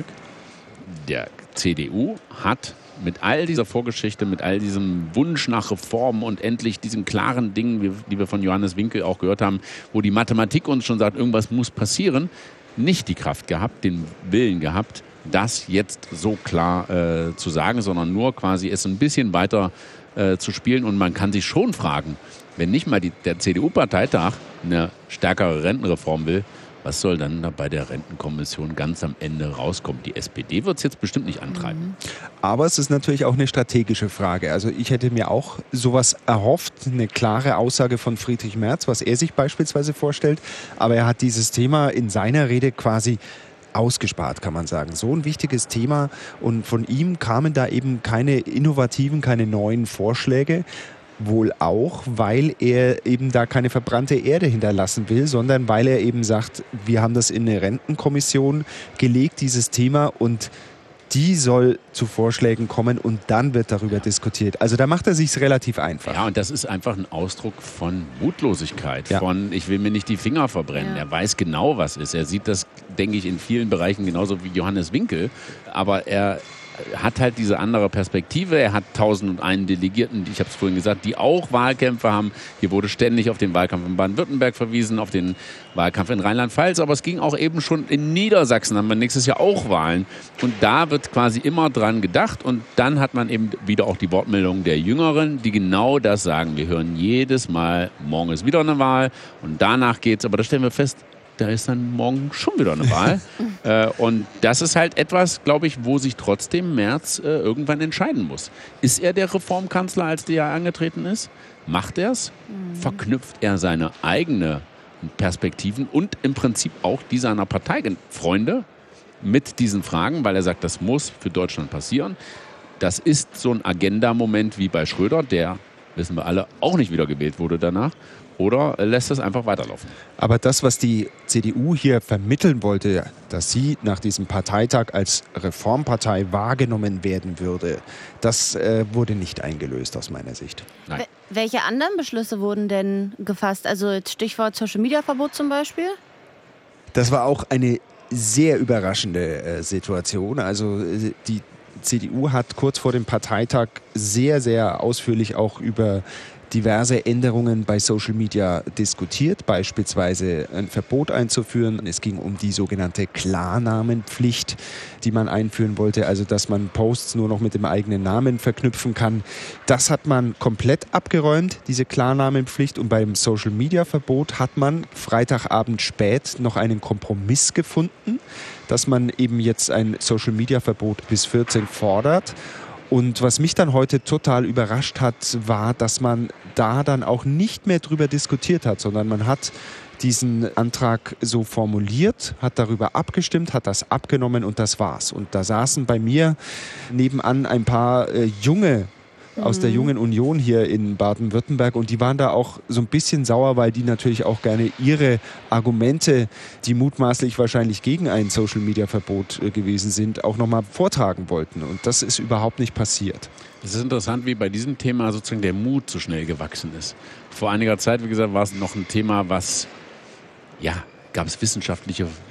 der C D U hat mit all dieser Vorgeschichte, mit all diesem Wunsch nach Reformen und endlich diesen klaren Dingen, die wir von Johannes Winkel auch gehört haben, wo die Mathematik uns schon sagt, irgendwas muss passieren, nicht die Kraft gehabt, den Willen gehabt, das jetzt so klar äh, zu sagen, sondern nur quasi es ein bisschen weiter äh, zu spielen. Und man kann sich schon fragen, wenn nicht mal die, der C D U-Parteitag eine stärkere Rentenreform will, was soll dann da bei der Rentenkommission ganz am Ende rauskommen? Die S P D wird es jetzt bestimmt nicht antreiben. Aber es ist natürlich auch eine strategische Frage. Also ich hätte mir auch sowas erhofft, eine klare Aussage von Friedrich Merz, was er sich beispielsweise vorstellt. Aber er hat dieses Thema in seiner Rede quasi ausgespart, kann man sagen. So ein wichtiges Thema. Und von ihm kamen da eben keine innovativen, keine neuen Vorschläge. Wohl auch, weil er eben da keine verbrannte Erde hinterlassen will, sondern weil er eben sagt, wir haben das in eine Rentenkommission gelegt, dieses Thema, und die soll zu Vorschlägen kommen und dann wird darüber diskutiert. Also da macht er sich's relativ einfach. Ja, und das ist einfach ein Ausdruck von Mutlosigkeit, ja. von ich will mir nicht die Finger verbrennen. Ja. Er weiß genau, was ist. Er sieht das, denke ich, in vielen Bereichen genauso wie Johannes Winkel, aber er hat halt diese andere Perspektive. Er hat tausendundeinen Delegierten, ich habe es vorhin gesagt, die auch Wahlkämpfe haben. Hier wurde ständig auf den Wahlkampf in Baden-Württemberg verwiesen, auf den Wahlkampf in Rheinland-Pfalz. Aber es ging auch eben schon in Niedersachsen, haben wir nächstes Jahr auch Wahlen. Und da wird quasi immer dran gedacht. Und dann hat man eben wieder auch die Wortmeldung der Jüngeren, die genau das sagen. Wir hören jedes Mal, morgen ist wieder eine Wahl und danach geht's. Aber da stellen wir fest, da ist dann morgen schon wieder eine Wahl. äh, und das ist halt etwas, glaube ich, wo sich trotzdem Merz äh, irgendwann entscheiden muss. Ist er der Reformkanzler, als der er angetreten ist? Macht er es? Mhm. Verknüpft er seine eigenen Perspektiven und im Prinzip auch die seiner Parteifreunde mit diesen Fragen, weil er sagt, das muss für Deutschland passieren. Das ist so ein Agenda-Moment wie bei Schröder, der, wissen wir alle, auch nicht wiedergewählt wurde danach. Oder lässt es einfach weiterlaufen? Aber das, was die C D U hier vermitteln wollte, dass sie nach diesem Parteitag als Reformpartei wahrgenommen werden würde, das äh, wurde nicht eingelöst aus meiner Sicht. Nein. Welche anderen Beschlüsse wurden denn gefasst? Also jetzt Stichwort Social-Media-Verbot zum Beispiel? Das war auch eine sehr überraschende äh, Situation. Also äh, die C D U hat kurz vor dem Parteitag sehr, sehr ausführlich auch über diverse Änderungen bei Social Media diskutiert, beispielsweise ein Verbot einzuführen. Es ging um die sogenannte Klarnamenpflicht, die man einführen wollte, also dass man Posts nur noch mit dem eigenen Namen verknüpfen kann. Das hat man komplett abgeräumt, diese Klarnamenpflicht. Und beim Social Media Verbot hat man Freitagabend spät noch einen Kompromiss gefunden, dass man eben jetzt ein Social Media Verbot bis vierzehn fordert. Und was mich dann heute total überrascht hat, war, dass man da dann auch nicht mehr drüber diskutiert hat, sondern man hat diesen Antrag so formuliert, hat darüber abgestimmt, hat das abgenommen und das war's. Und da saßen bei mir nebenan ein paar äh, junge aus der Jungen Union hier in Baden-Württemberg und die waren da auch so ein bisschen sauer, weil die natürlich auch gerne ihre Argumente, die mutmaßlich wahrscheinlich gegen ein Social-Media-Verbot gewesen sind, auch nochmal vortragen wollten und das ist überhaupt nicht passiert. Es ist interessant, wie bei diesem Thema sozusagen der Mut so schnell gewachsen ist. Vor einiger Zeit, wie gesagt, war es noch ein Thema, was, ja, gab es wissenschaftliche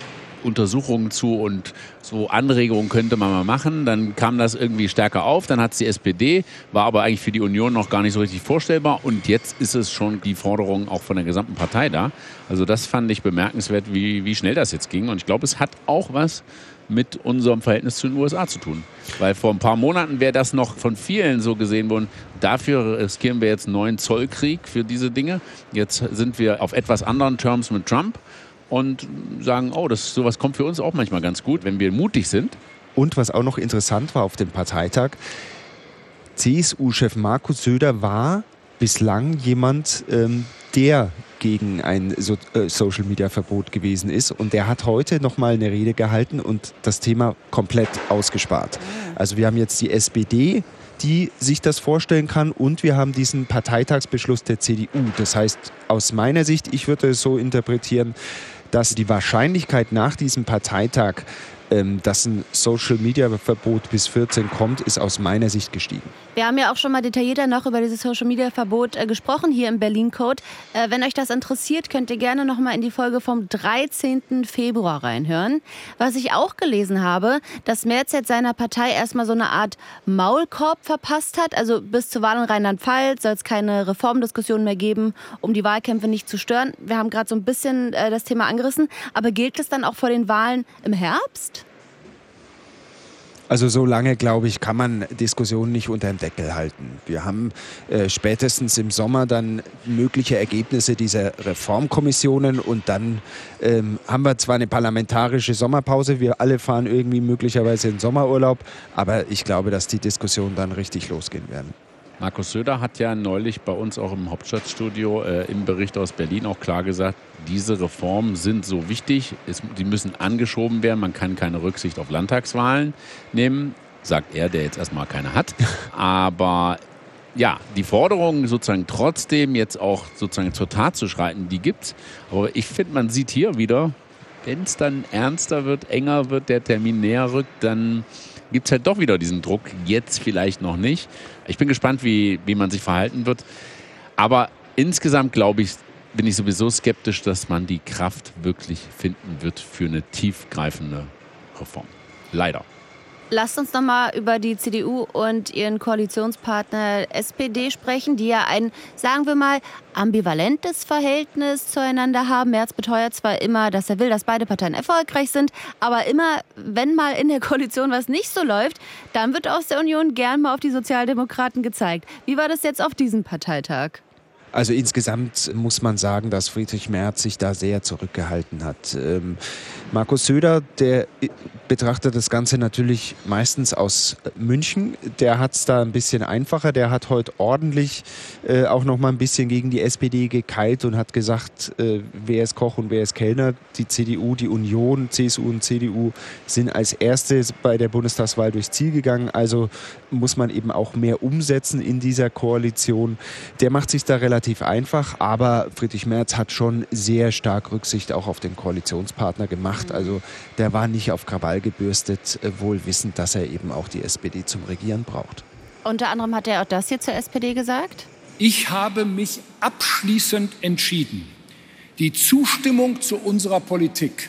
Untersuchungen zu und so Anregungen könnte man mal machen. Dann kam das irgendwie stärker auf, dann hat es die S P D, war aber eigentlich für die Union noch gar nicht so richtig vorstellbar und jetzt ist es schon die Forderung auch von der gesamten Partei da. Also das fand ich bemerkenswert, wie, wie schnell das jetzt ging und ich glaube, es hat auch was mit unserem Verhältnis zu den U S A zu tun. Weil vor ein paar Monaten wäre das noch von vielen so gesehen worden, dafür riskieren wir jetzt einen neuen Zollkrieg für diese Dinge. Jetzt sind wir auf etwas anderen Terms mit Trump und sagen, oh, das, sowas kommt für uns auch manchmal ganz gut, wenn wir mutig sind. Und was auch noch interessant war auf dem Parteitag, C S U-Chef Markus Söder war bislang jemand, ähm, der gegen ein so- äh, Social-Media-Verbot gewesen ist. Und der hat heute nochmal eine Rede gehalten und das Thema komplett ausgespart. Also wir haben jetzt die S P D, die sich das vorstellen kann und wir haben diesen Parteitagsbeschluss der C D U. Das heißt, aus meiner Sicht, ich würde es so interpretieren, dass die Wahrscheinlichkeit nach diesem Parteitag, ähm, dass ein Social-Media-Verbot bis vierzehn kommt, ist aus meiner Sicht gestiegen. Wir haben ja auch schon mal detaillierter noch über dieses Social-Media-Verbot äh, gesprochen hier im Berlin-Code. Äh, wenn euch das interessiert, könnt ihr gerne noch mal in die Folge vom dreizehnten Februar reinhören. Was ich auch gelesen habe, dass Merz jetzt seiner Partei erstmal so eine Art Maulkorb verpasst hat. Also bis zur Wahl in Rheinland-Pfalz soll es keine Reformdiskussion mehr geben, um die Wahlkämpfe nicht zu stören. Wir haben gerade so ein bisschen äh, das Thema angerissen. Aber gilt es dann auch vor den Wahlen im Herbst? Also so lange, glaube ich, kann man Diskussionen nicht unter dem Deckel halten. Wir haben äh, spätestens im Sommer dann mögliche Ergebnisse dieser Reformkommissionen und dann ähm, haben wir zwar eine parlamentarische Sommerpause, wir alle fahren irgendwie möglicherweise in Sommerurlaub, aber ich glaube, dass die Diskussionen dann richtig losgehen werden. Markus Söder hat ja neulich bei uns auch im Hauptstadtstudio äh, im Bericht aus Berlin auch klar gesagt, diese Reformen sind so wichtig, es, die müssen angeschoben werden, man kann keine Rücksicht auf Landtagswahlen nehmen, sagt er, der jetzt erstmal keine hat. Aber ja, die Forderung sozusagen trotzdem jetzt auch sozusagen zur Tat zu schreiten, die gibt's. Aber ich finde, man sieht hier wieder, wenn es dann ernster wird, enger wird, der Termin näher rückt, dann gibt es halt doch wieder diesen Druck, jetzt vielleicht noch nicht. Ich bin gespannt, wie, wie man sich verhalten wird. Aber insgesamt, glaube ich, bin ich sowieso skeptisch, dass man die Kraft wirklich finden wird für eine tiefgreifende Reform. Leider. Lasst uns noch mal über die C D U und ihren Koalitionspartner S P D sprechen, die ja ein, sagen wir mal, ambivalentes Verhältnis zueinander haben. Merz beteuert zwar immer, dass er will, dass beide Parteien erfolgreich sind, aber immer, wenn mal in der Koalition was nicht so läuft, dann wird aus der Union gern mal auf die Sozialdemokraten gezeigt. Wie war das jetzt auf diesem Parteitag? Also insgesamt muss man sagen, dass Friedrich Merz sich da sehr zurückgehalten hat. Ähm, Markus Söder, der betrachtet das Ganze natürlich meistens aus München. Der hat es da ein bisschen einfacher. Der hat heute ordentlich äh, auch noch mal ein bisschen gegen die S P D gekeilt und hat gesagt, äh, wer ist Koch und wer ist Kellner. Die C D U, die Union, C S U und C D U sind als erstes bei der Bundestagswahl durchs Ziel gegangen. Also muss man eben auch mehr umsetzen in dieser Koalition. Der macht sich da relativ einfach, aber Friedrich Merz hat schon sehr stark Rücksicht auch auf den Koalitionspartner gemacht. Also der war nicht auf Krawall gebürstet, wohl wissend, dass er eben auch die S P D zum Regieren braucht. Unter anderem hat er auch das hier zur S P D gesagt. Ich habe mich abschließend entschieden, die Zustimmung zu unserer Politik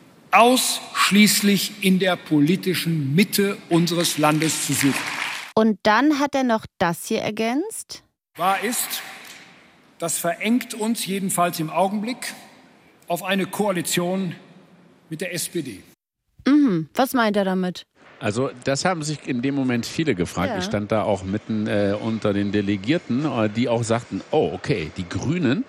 ausschließlich in der politischen Mitte unseres Landes zu suchen. Und dann hat er noch das hier ergänzt. Wahr ist, das verengt uns jedenfalls im Augenblick auf eine Koalition mit der S P D. Mhm. Was meint er damit? Also das haben sich in dem Moment viele gefragt. Ja. Ich stand da auch mitten äh, unter den Delegierten, äh, die auch sagten, oh okay, die Grünen,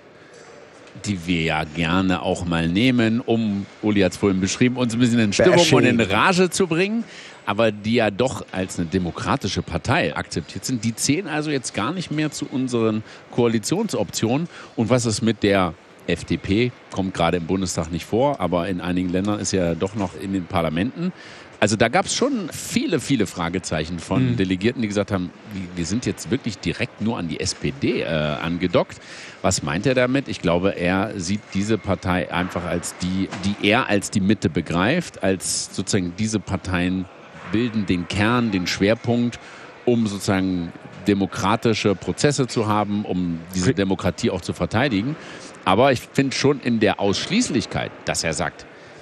die wir ja gerne auch mal nehmen, um, Uli hat es vorhin beschrieben, uns ein bisschen in Stimmung und in Rage zu bringen, aber die ja doch als eine demokratische Partei akzeptiert sind, die zählen also jetzt gar nicht mehr zu unseren Koalitionsoptionen. Und was ist mit der F D P? Kommt gerade im Bundestag nicht vor, aber in einigen Ländern ist ja doch noch in den Parlamenten. Also da gab es schon viele, viele Fragezeichen von mhm. Delegierten, die gesagt haben, wir sind jetzt wirklich direkt nur an die S P D äh, angedockt. Was meint er damit? Ich glaube, er sieht diese Partei einfach als die, die er als die Mitte begreift, als sozusagen diese Parteien bilden den Kern, den Schwerpunkt, um sozusagen demokratische Prozesse zu haben, um diese Demokratie auch zu verteidigen. Aber ich finde schon in der Ausschließlichkeit, dass er sagt,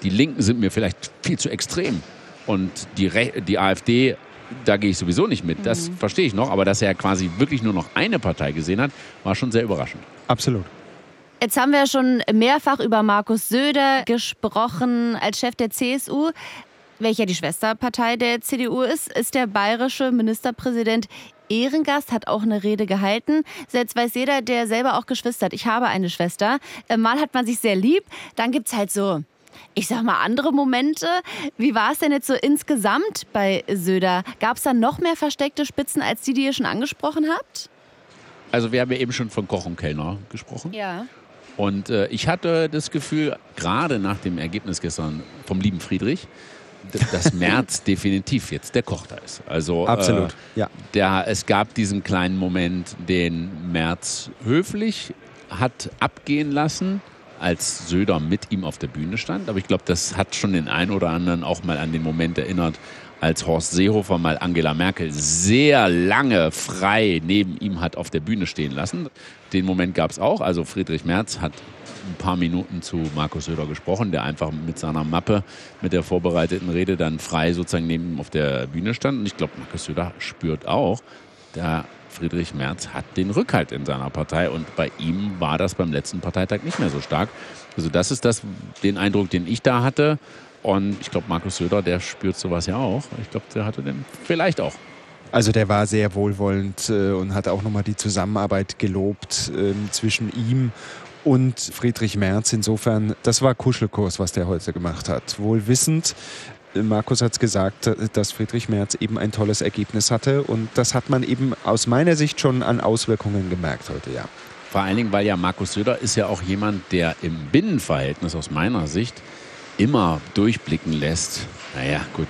die Linken sind mir vielleicht viel zu extrem. Und die, Re- die AfD, da gehe ich sowieso nicht mit. Das mhm. verstehe ich noch. Aber dass er quasi wirklich nur noch eine Partei gesehen hat, war schon sehr überraschend. Absolut. Jetzt haben wir schon mehrfach über Markus Söder gesprochen als Chef der C S U. Welcher die Schwesterpartei der C D U ist, ist der bayerische Ministerpräsident Ehrengast, hat auch eine Rede gehalten. Jetzt weiß jeder, der selber auch Geschwister hat. Ich habe eine Schwester. Mal hat man sich sehr lieb, dann gibt es halt so, ich sag mal, andere Momente. Wie war es denn jetzt so insgesamt bei Söder? Gab es da noch mehr versteckte Spitzen als die, die ihr schon angesprochen habt? Also wir haben ja eben schon von Koch und Kellner gesprochen. Ja. Und äh, ich hatte das Gefühl, gerade nach dem Ergebnis gestern vom lieben Friedrich, dass Merz definitiv jetzt der Koch da ist. Also, absolut, äh, ja. Der, es gab diesen kleinen Moment, den Merz höflich hat abgehen lassen, als Söder mit ihm auf der Bühne stand. Aber ich glaube, das hat schon den einen oder anderen auch mal an den Moment erinnert, als Horst Seehofer mal Angela Merkel sehr lange frei neben ihm hat auf der Bühne stehen lassen. Den Moment gab es auch. Also Friedrich Merz hat ein paar Minuten zu Markus Söder gesprochen, der einfach mit seiner Mappe, mit der vorbereiteten Rede dann frei sozusagen neben ihm auf der Bühne stand. Und ich glaube, Markus Söder spürt auch, der Friedrich Merz hat den Rückhalt in seiner Partei. Und bei ihm war das beim letzten Parteitag nicht mehr so stark. Also das ist das, den Eindruck, den ich da hatte. Und ich glaube, Markus Söder, der spürt sowas ja auch. Ich glaube, der hatte den vielleicht auch. Also der war sehr wohlwollend äh, und hat auch nochmal die Zusammenarbeit gelobt äh, zwischen ihm und Friedrich Merz. Insofern, das war Kuschelkurs, was der heute gemacht hat. Wohl wissend, Markus hat es gesagt, dass Friedrich Merz eben ein tolles Ergebnis hatte. Und das hat man eben aus meiner Sicht schon an Auswirkungen gemerkt heute, ja. Vor allen Dingen, weil ja Markus Söder ist ja auch jemand, der im Binnenverhältnis aus meiner Sicht immer durchblicken lässt. Naja, gut,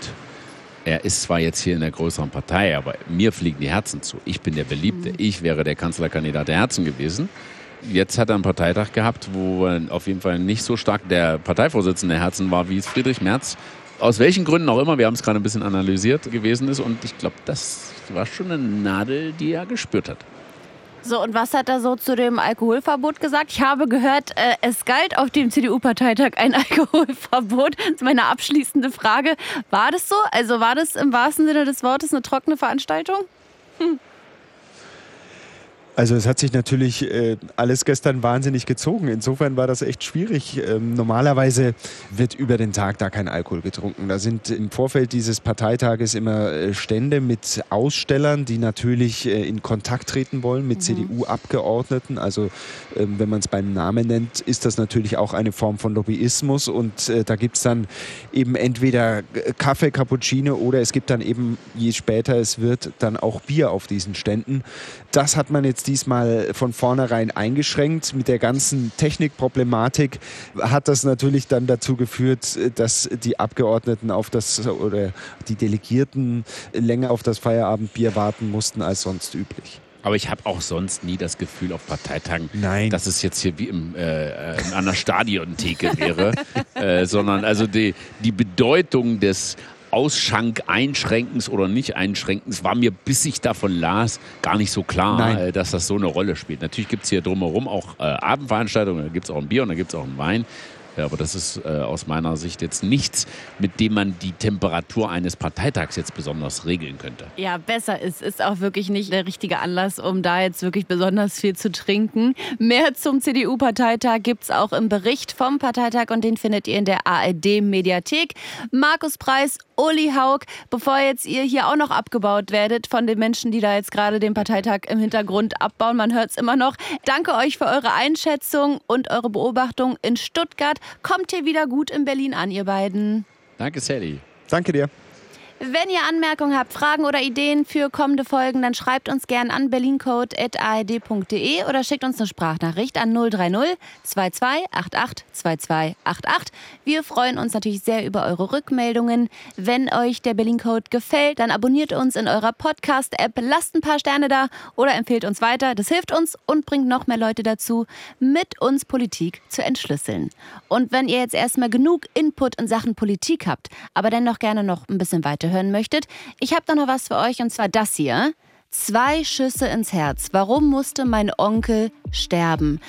er ist zwar jetzt hier in der größeren Partei, aber mir fliegen die Herzen zu. Ich bin der Beliebte. Ich wäre der Kanzlerkandidat der Herzen gewesen. Jetzt hat er einen Parteitag gehabt, wo auf jeden Fall nicht so stark der Parteivorsitzende der Herzen war, wie es Friedrich Merz, aus welchen Gründen auch immer, wir haben es gerade ein bisschen analysiert, gewesen ist. Und ich glaube, das war schon eine Nadel, die er gespürt hat. So, und was hat er so zu dem Alkoholverbot gesagt? Ich habe gehört, äh, es galt auf dem C D U-Parteitag ein Alkoholverbot. Das ist meine abschließende Frage. War das so? Also war das im wahrsten Sinne des Wortes eine trockene Veranstaltung? Hm. Also es hat sich natürlich äh, alles gestern wahnsinnig gezogen. Insofern war das echt schwierig. Ähm, normalerweise wird über den Tag da kein Alkohol getrunken. Da sind im Vorfeld dieses Parteitages immer äh, Stände mit Ausstellern, die natürlich äh, in Kontakt treten wollen mit mhm. C D U-Abgeordneten. Also ähm, wenn man es beim Namen nennt, ist das natürlich auch eine Form von Lobbyismus. Und äh, da gibt es dann eben entweder Kaffee, Cappuccino oder es gibt dann eben, je später es wird, dann auch Bier auf diesen Ständen. Das hat man jetzt diesmal von vornherein eingeschränkt. Mit der ganzen Technikproblematik hat das natürlich dann dazu geführt, dass die Abgeordneten auf das oder die Delegierten länger auf das Feierabendbier warten mussten als sonst üblich. Aber ich habe auch sonst nie das Gefühl auf Parteitagen, Nein. dass es jetzt hier wie im, äh, in einer Stadiontheke wäre, äh, sondern also die, die Bedeutung des Ausschank-Einschränkens oder Nicht-Einschränkens war mir, bis ich davon las, gar nicht so klar, Nein. dass das so eine Rolle spielt. Natürlich gibt es hier drumherum auch äh, Abendveranstaltungen, da gibt es auch ein Bier und da gibt es auch einen Wein. Ja, aber das ist äh, aus meiner Sicht jetzt nichts, mit dem man die Temperatur eines Parteitags jetzt besonders regeln könnte. Ja, besser ist. Ist auch wirklich nicht der richtige Anlass, um da jetzt wirklich besonders viel zu trinken. Mehr zum C D U-Parteitag gibt's auch im Bericht vom Parteitag und den findet ihr in der A R D-Mediathek. Markus Preis, Uli Haug, bevor jetzt ihr hier auch noch abgebaut werdet von den Menschen, die da jetzt gerade den Parteitag im Hintergrund abbauen, man hört es immer noch. Danke euch für eure Einschätzung und eure Beobachtung in Stuttgart. Kommt hier wieder gut in Berlin an, ihr beiden. Danke, Sally. Danke dir. Wenn ihr Anmerkungen habt, Fragen oder Ideen für kommende Folgen, dann schreibt uns gerne an berlincode at a r d punkt d e oder schickt uns eine Sprachnachricht an null drei null zwei zwei acht acht zwei zwei acht acht. Wir freuen uns natürlich sehr über eure Rückmeldungen. Wenn euch der Berlin-Code gefällt, dann abonniert uns in eurer Podcast-App, lasst ein paar Sterne da oder empfehlt uns weiter. Das hilft uns und bringt noch mehr Leute dazu, mit uns Politik zu entschlüsseln. Und wenn ihr jetzt erstmal genug Input in Sachen Politik habt, aber dennoch gerne noch ein bisschen weiter hören möchtet, ich habe da noch was für euch und zwar das hier. Zwei Schüsse ins Herz. Warum musste mein Onkel sterben?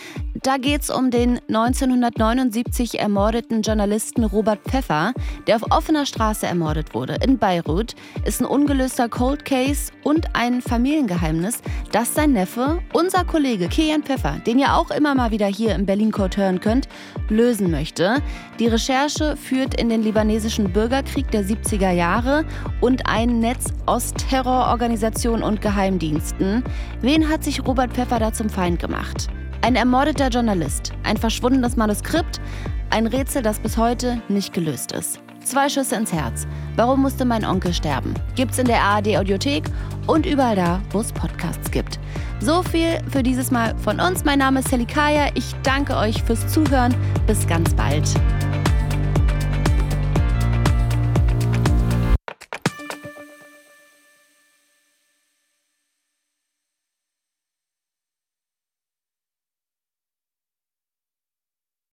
Und da geht's um den neunzehnhundertneunundsiebzig ermordeten Journalisten Robert Pfeffer, der auf offener Straße ermordet wurde. In Beirut ist ein ungelöster Cold Case und ein Familiengeheimnis, das sein Neffe, unser Kollege Kian Pfeffer, den ihr auch immer mal wieder hier im Berlin Code hören könnt, lösen möchte. Die Recherche führt in den libanesischen Bürgerkrieg der siebziger Jahre und ein Netz aus Terrororganisationen und Geheimdiensten. Wen hat sich Robert Pfeffer da zum Feind gemacht? Ein ermordeter Journalist, ein verschwundenes Manuskript, ein Rätsel, das bis heute nicht gelöst ist. Zwei Schüsse ins Herz. Warum musste mein Onkel sterben? Gibt's in der A R D-Audiothek und überall da, wo es Podcasts gibt. So viel für dieses Mal von uns. Mein Name ist Sally Kaya. Ich danke euch fürs Zuhören. Bis ganz bald.